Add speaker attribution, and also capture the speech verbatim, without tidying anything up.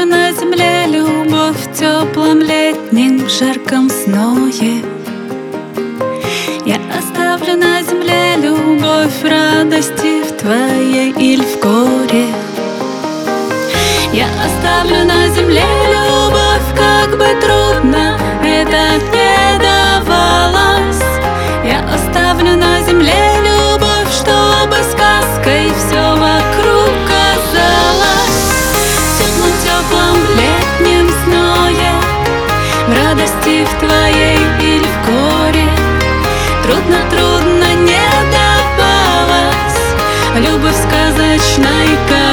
Speaker 1: на земле любовь в теплом летнем жарком сное. Я оставлю на земле любовь в радости в твоей или в горе. Я оставлю на земле любовь, как бы трудно это не давалось. Я оставлю на земле любовь, чтобы сказкой все вокруг казалось. В теплом-теплом летнем зное, в радости в твоей или в горе. Трудно-трудно не давалось любовь сказочной.